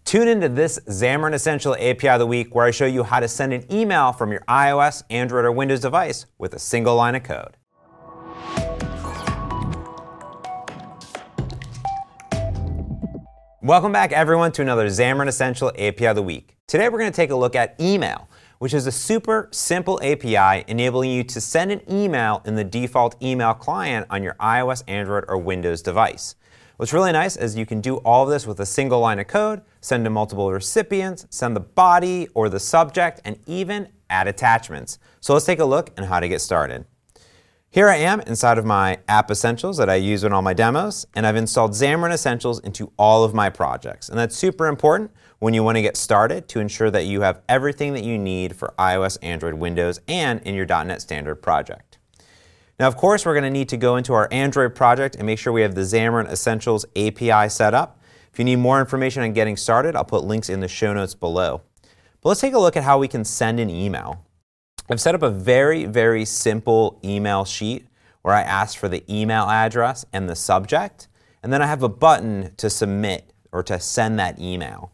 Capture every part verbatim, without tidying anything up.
Tune into this Xamarin Essential A P I of the Week, where I show you how to send an email from your iOS, Android, or Windows device with a single line of code. Welcome back, everyone, to another Xamarin Essential A P I of the Week. Today we're going to take a look at email, which is a super simple A P I enabling you to send an email in the default email client on your iOS, Android, or Windows device. What's really nice is you can do all of this with a single line of code, send to multiple recipients, send the body or the subject, and even add attachments. So let's take a look at how to get started. Here I am inside of my App Essentials that I use in all my demos, and I've installed Xamarin Essentials into all of my projects. And that's super important when you want to get started to ensure that you have everything that you need for iOS, Android, Windows, and in your dot net Standard project. Now, of course, we're going to need to go into our Android project and make sure we have the Xamarin Essentials A P I set up. If you need more information on getting started, I'll put links in the show notes below. But let's take a look at how we can send an email. I've set up a very, very simple email sheet where I ask for the email address and the subject, and then I have a button to submit or to send that email.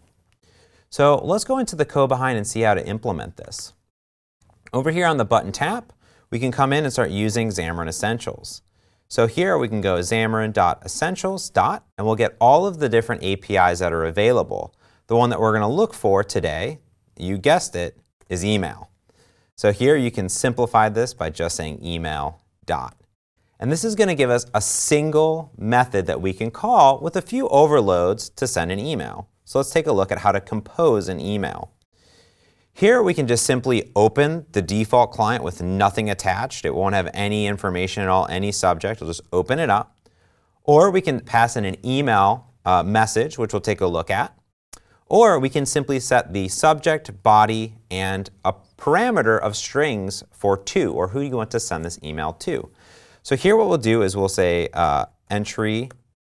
So let's go into the code behind and see how to implement this. Over here on the button tab, we can come in and start using Xamarin Essentials. So here we can go xamarin.essentials. And we'll get all of the different A P Is that are available. The one that we're going to look for today, you guessed it, is email. So here you can simplify this by just saying email dot. And this is going to give us a single method that we can call with a few overloads to send an email. So let's take a look at how to compose an email. Here we can just simply open the default client with nothing attached. It won't have any information at all, any subject. We'll just open it up. Or we can pass in an email uh, message, which we'll take a look at. Or we can simply set the subject, body, and a parameter of strings for to, or who you want to send this email to. So here what we'll do is we'll say uh, entry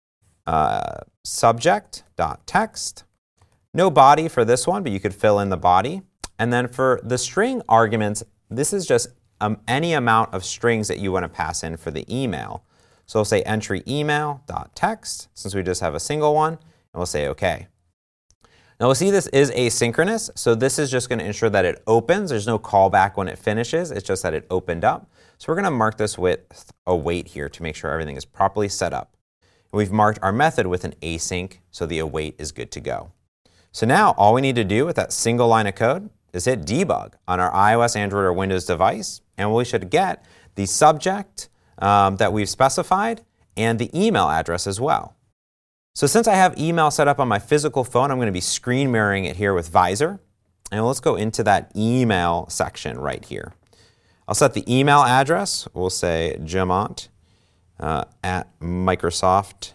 uh, subject.text. No body for this one, but you could fill in the body. And then for the string arguments, this is just um, any amount of strings that you want to pass in for the email. So we'll say entry email.text, since we just have a single one, and we'll say OK. Now we'll see this is asynchronous, so this is just going to ensure that it opens. There's no callback when it finishes, it's just that it opened up. So we're going to mark this with a await here to make sure everything is properly set up. And we've marked our method with an async, so the await is good to go. So now all we need to do with that single line of code is hit debug on our iOS, Android, or Windows device, and we should get the subject um, that we've specified and the email address as well. So since I have email set up on my physical phone, I'm going to be screen mirroring it here with Visor. And let's go into that email section right here. I'll set the email address. We'll say Jamont uh, at Microsoft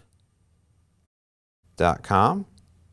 dot com.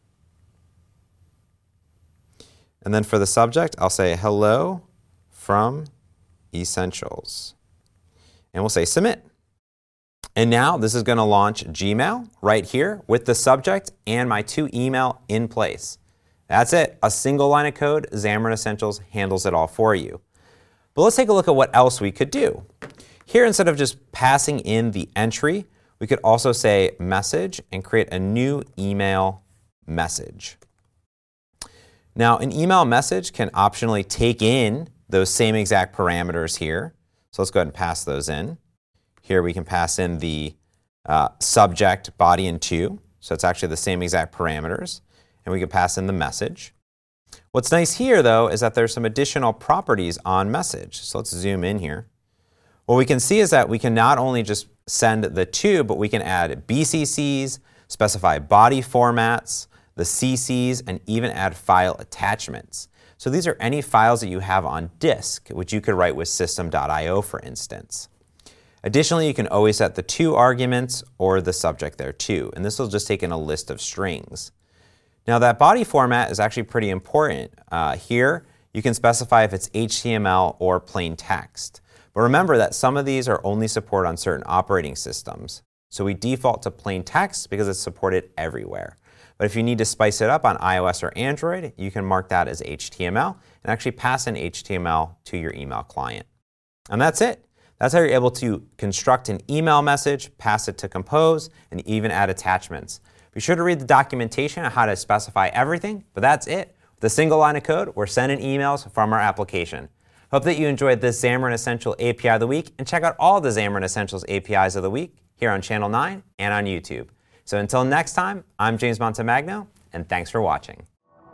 And then for the subject, I'll say hello from Essentials. And we'll say submit. And now this is going to launch Gmail right here with the subject and my to email in place. That's it. A single line of code. Xamarin Essentials handles it all for you. But let's take a look at what else we could do. Here, instead of just passing in the entry, we could also say message and create a new email message. Now, an email message can optionally take in those same exact parameters here. So let's go ahead and pass those in. Here we can pass in the uh, subject, body, and to. So it's actually the same exact parameters. And we can pass in the message. What's nice here, though, is that there's some additional properties on message. So let's zoom in here. What we can see is that we can not only just send the to, but we can add B C Cs, specify body formats, the C Cs, and even add file attachments. So these are any files that you have on disk, which you could write with system dot i o, for instance. Additionally, you can always set the to arguments or the subject there too, and this will just take in a list of strings. Now that body format is actually pretty important. Uh, here, you can specify if it's H T M L or plain text. But remember that some of these are only supported on certain operating systems. So we default to plain text because it's supported everywhere. But if you need to spice it up on iOS or Android, you can mark that as H T M L and actually pass in H T M L to your email client. And that's it. That's how you're able to construct an email message, pass it to Compose, and even add attachments. Be sure to read the documentation on how to specify everything, but that's it. With a single line of code, we're sending emails from our application. Hope that you enjoyed this Xamarin Essential A P I of the Week, and check out all the Xamarin Essentials A P Is of the Week here on Channel nine and on YouTube. So until next time, I'm James Montemagno, and thanks for watching.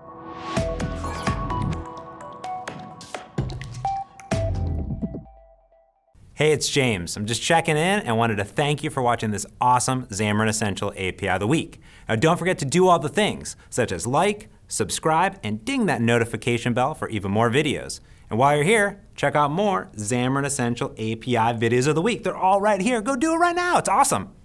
Hey, it's James. I'm just checking in and wanted to thank you for watching this awesome Xamarin Essential A P I of the Week. Now don't forget to do all the things, such as like, subscribe, and ding that notification bell for even more videos. And while you're here, check out more Xamarin Essential A P I videos of the week. They're all right here. Go do it right now. It's awesome.